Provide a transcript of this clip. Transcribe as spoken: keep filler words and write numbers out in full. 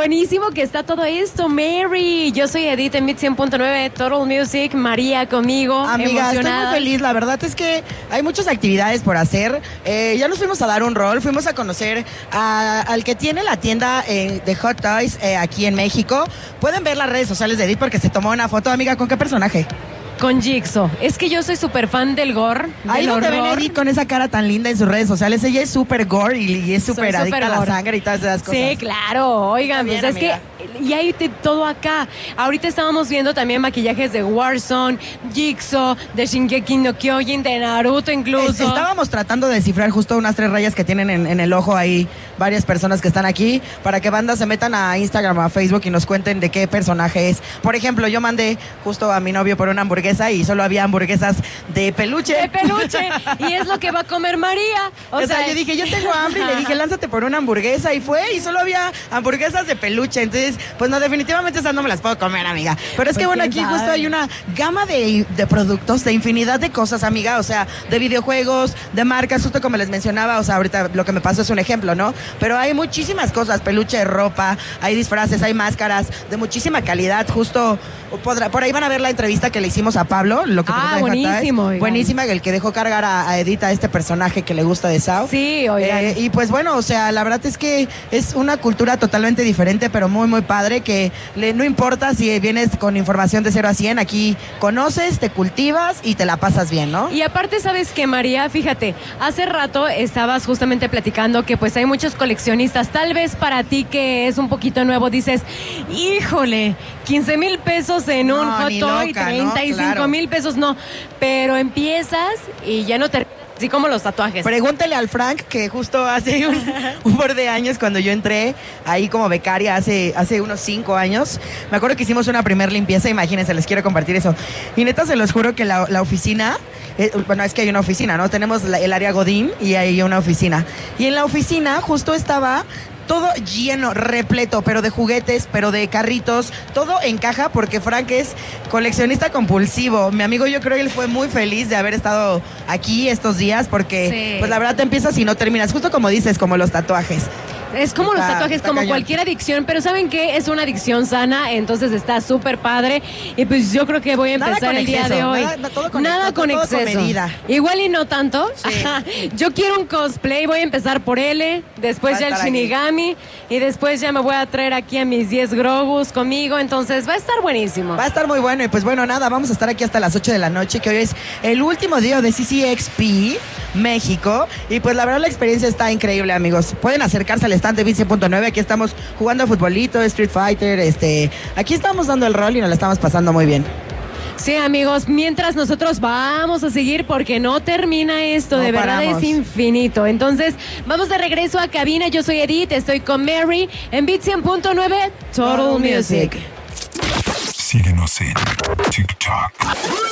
buenísimo que está todo esto, Mary. Yo soy Edith en Beat cien punto nueve, Total Music, María conmigo, amiga, estoy muy feliz. La verdad es que hay muchas actividades por hacer. Eh, ya nos fuimos a dar un rol, fuimos a conocer a, al que tiene la tienda eh, de Hot Toys eh, aquí en México. Pueden ver las redes sociales de Edith porque se tomó una foto, amiga. ¿Con qué personaje? Con Jigsaw. Es que yo soy súper fan del gore. Ahí donde ven Edith con esa cara tan linda en sus redes sociales. Ella es súper gore y, y es súper adicta a la sangre y todas esas cosas. Sí, claro. Oigan, bien, pues es amiga. que... Y hay de todo acá. Ahorita estábamos viendo también maquillajes de Warzone, Jigsaw, de Shingeki no Kyojin, de Naruto incluso. Es, estábamos tratando de descifrar justo unas tres rayas que tienen en, en el ojo ahí varias personas que están aquí, para que bandas se metan a Instagram o a Facebook y nos cuenten de qué personaje es. Por ejemplo, yo mandé justo a mi novio por una hamburguesa y solo había hamburguesas de peluche. De peluche. Y es lo que va a comer María. O, o sea, sea, yo dije, yo tengo hambre y le dije, lánzate por una hamburguesa, y fue, y solo había hamburguesas de peluche. Entonces, pues no, definitivamente esas no me las puedo comer, amiga. Pero es pues que bueno, aquí sabe. Justo hay una gama de, de productos, de infinidad de cosas, amiga. O sea, de videojuegos, de marcas, justo como les mencionaba. O sea, ahorita lo que me pasó es un ejemplo, ¿no? Pero hay muchísimas cosas, peluche, ropa, hay disfraces, hay máscaras de muchísima calidad. Justo podrá, por ahí van a ver la entrevista que le hicimos a Pablo, lo que ah, buenísimo. Buenísima, el que dejó cargar a, a Edith, a este personaje que le gusta de Sao. Sí, oigan. Eh, y pues bueno, o sea, la verdad es que es una cultura totalmente diferente, pero muy, muy padre, que le, no importa si vienes con información de cero a cien, aquí conoces, te cultivas y te la pasas bien, ¿no? Y aparte, ¿sabes qué, María? Fíjate, hace rato estabas justamente platicando que pues hay muchos coleccionistas. Tal vez para ti, que es un poquito nuevo, dices, híjole, quince mil pesos en un no, Hot Toy, loca, treinta y cinco mil claro. pesos, no. Pero empiezas y ya no te... Así como los tatuajes. Pregúntale al Frank, que justo hace un, un par de años, cuando yo entré ahí como becaria, hace, hace unos cinco años, me acuerdo que hicimos una primer limpieza, imagínense, les quiero compartir eso. Y neta, se los juro que la, la oficina, eh, bueno, es que hay una oficina, ¿no? Tenemos la, el área Godín y hay una oficina. Y en la oficina justo estaba... todo lleno, repleto, pero de juguetes, pero de carritos, todo en caja, porque Frank es coleccionista compulsivo. Mi amigo, yo creo que él fue muy feliz de haber estado aquí estos días, porque sí. Pues la verdad te empiezas y no terminas, justo como dices, como los tatuajes. Es como está, los tatuajes, como cañón. Cualquier adicción, pero ¿saben qué? Es una adicción sana, entonces está súper padre. Y pues yo creo que voy a empezar el exceso, día de hoy. Nada, todo con, nada todo, con todo exceso. Con medida. Igual y no tanto. Sí. Yo quiero un cosplay, voy a empezar por L, después ya el Shinigami, aquí. Y después ya me voy a traer aquí a mis diez Grogus conmigo, entonces va a estar buenísimo. Va a estar muy bueno, y pues bueno, nada, vamos a estar aquí hasta las ocho de la noche, que hoy es el último día de C C X P México, y pues la verdad la experiencia está increíble, amigos. Pueden acercarse al stand de Beat cien punto nueve, aquí estamos jugando a futbolito, Street Fighter, este, aquí estamos dando el rol y nos la estamos pasando muy bien. Sí, amigos, mientras nosotros vamos a seguir porque no termina esto, no de verdad paramos. Es infinito. Entonces, vamos de regreso a cabina. Yo soy Edith, estoy con Mary en Beat cien punto nueve, Total, Total Music. Síguenos en TikTok.